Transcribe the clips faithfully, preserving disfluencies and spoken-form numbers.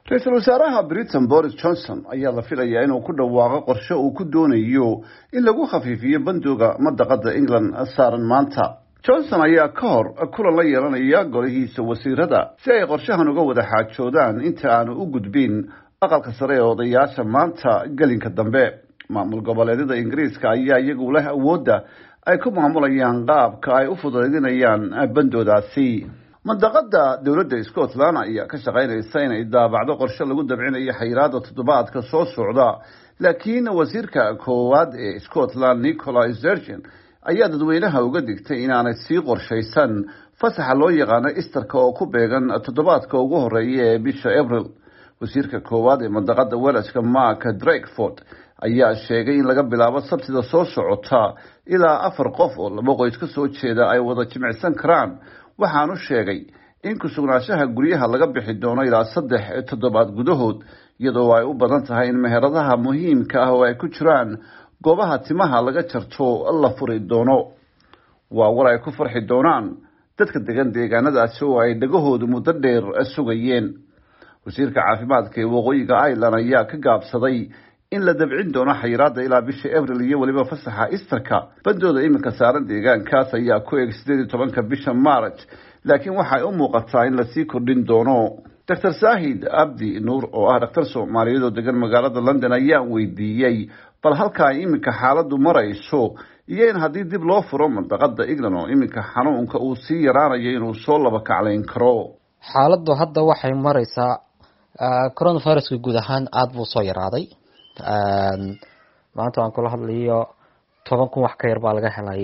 Ra'iisul Wasaaraha Britain Boris Johnson ayaa la filayaa inuu ku dhawaaqo qorshe uu ku doonayo in lagu khafiifiyo bandowga madaqada England saaran maanta. Johnson ayaa ka hor kulan la yeelanaya golihiisa wasiirada si ay qorshahan uga wada xaajoodaan inta aanu u gudbin aqalka sare ee odayaasha maanta galinka dambe. Maamul goboleedyada Ingiriiska ayaa iyagu leh awoodda ay ku maamulayaan qaabka ay u fududeynayaan bandowdaasi. mandaqada dawladda Scotland ayaa ka shaqeynaysa inay daabacdo qorshe lagu dabcinayo xayiraadda toddobaadka soo socda, laakiin wasiirka koowaad ee Scotland Nicola Sturgeon ayaa dadweynaha uga digtay inaanay sii qorshaysan fasaxa loo yaqaano Easter-ka oo ku beegan toddobaadka ugu horeeya ee bisha April. wasiirka koowaad ee mandaqada Welshka Mark Drakeford ayaa sheegay in laga bilaabo Sabtida soo socota ilaa afar qof oo laba qoys ka soo jeeda ay wada jimicsan karaan. waxaanu sheegay in ku sugnaanshaha guryaha laga bixi doono ilaa saddex toddobaad gudahood, iyadoo ay u badan tahay in meheradaha muhiimka ah oo ay ku jiraan goobaha timaha laga jarto la furi doono. waa war ay ku farxi doonaan dadka degan deegaanadaasi oo ay dhagahoodu muddo dheer sugayeen. wasiirka caafimaadka ee waqooyiga Ireland ayaa ka gaabsaday in la dabcin doono xayiraadda ilaa bisha April iyo waliba fasaxa Easter-ka. bandooda iminka saaran deegaankaas ayaa ku eeg sideed iyo tobanka bisha March, laakiin waxay u muuqataa in la sii kordhin doono. Doctor Saahid Abdi Nuur oo ah dhakhtar Soomaaliyeed oo degan magaalada London ayaa weydiiyey bal halka ay iminka xaaladdu marayso iyo in haddii dib loo furo mandaqada England oo iminka xanuunka uu sii yaraanayo inuu soo laba kaclayn karo. xaaladdu hadda waxay maraysaa coronavirus guud ahaan aad buu soo yaraaday. maanta aan kula hadlayo toban kun wax ka yar baa laga helay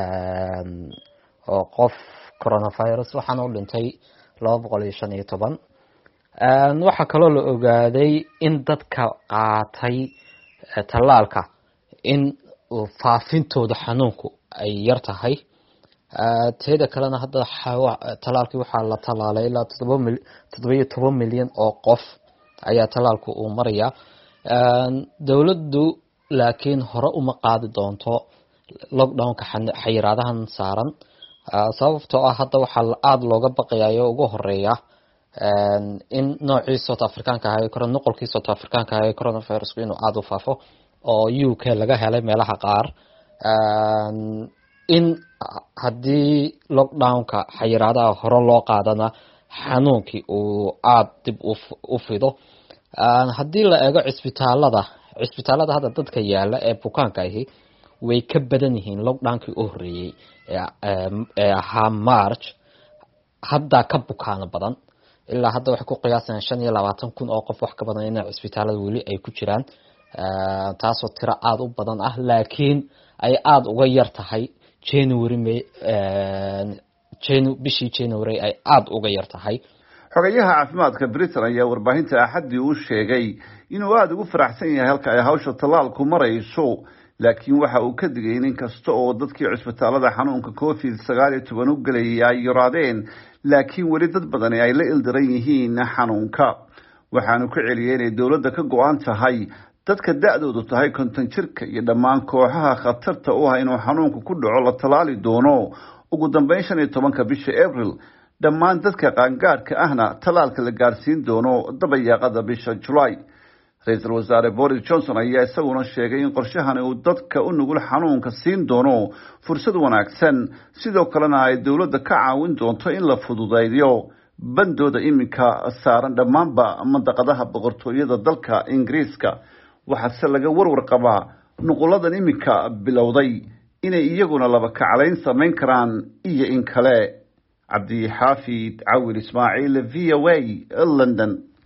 oo qof coronavirus, waxaana u dhintay laba boqol iyo shan iyo toban. waxaa kaloo la ogaaday in dadka qaatay tallaalka in faafintooda xanuunku ay yar tahay. teeda kalena hadda tallaalkii waxaa la tallaalay ilaa toddoba iyo toban milyan oo qof ayaa tallaalku uu maraya. dawladdu laakiin hore uma qaadi doonto lockdownka xayiraadahan saaran, sababtoo ah hadda waxaa aada looga baqayayo ugu horeeya in noocii South Africaanka ahaa noqolkii South Africaanka ahaa coronavirus inuu aada u faafo oo U K laga helay meelaha qaar. in haddii lockdownka xayiraadaha hore loo qaadana xanuunkii uu aada dib u fido. haddii la eego cisbitaalada cisbitaalada hadda dadka yaala ee bukaanka ahi way ka badan yihiin lockdownkii u horeeyey ee ahaa March. hadda ka bukaano badan ilaa hadda waxay ku qiyaasayaan shan iyo labaatan kun oo qof wax ka badan in cisbitaalada weli ay ku jiraan, taasoo tiro aada u badan ah, laakiin ay aada uga yar tahay January bishii January ay aada uga yar tahay. xogayaha caafimaadka Britain ayaa warbaahinta Axadii u sheegay inuu aad ugu faraxsan yahay halka ay hawsha tallaalku marayso, laakiin waxa uu ka digay in kasta oo dadkii cisbitaalada xanuunka covid sagaal iyo toban u galayay ay yaraadeen, laakiin weli dad badan ay la ildaran yihiin xanuunka. waxaanu ku celiyay inay dawladda ka go'an tahay dadka da'doodu tahay konton jirka iyo dhammaan kooxaha khatarta u ah inuu xanuunku ku dhaco la tallaali doono ugu dambeyn shan iyo tobanka bisha April. dhammaan dadka qaangaarka ahna tallaalka la gaarsiin doono dabayaaqada bisha July. Ra'iisul Wasaare Boris Johnson ayaa isaguna sheegay in qorshahani uu dadka u nugul xanuunka siin doono fursad wanaagsan, sidoo kalena ay dawladda ka caawin doonto in la fududeeyo bandooda iminka saaran dhammaanba mandaqadaha boqortooyada dalka Ingiriiska. waxaase laga warwar qabaa nuquladan iminka bilowday inay iyaguna laba kaclayn samayn karaan iyo in kale. عبد الحافظ عويل إسماعيل في أوي لندن.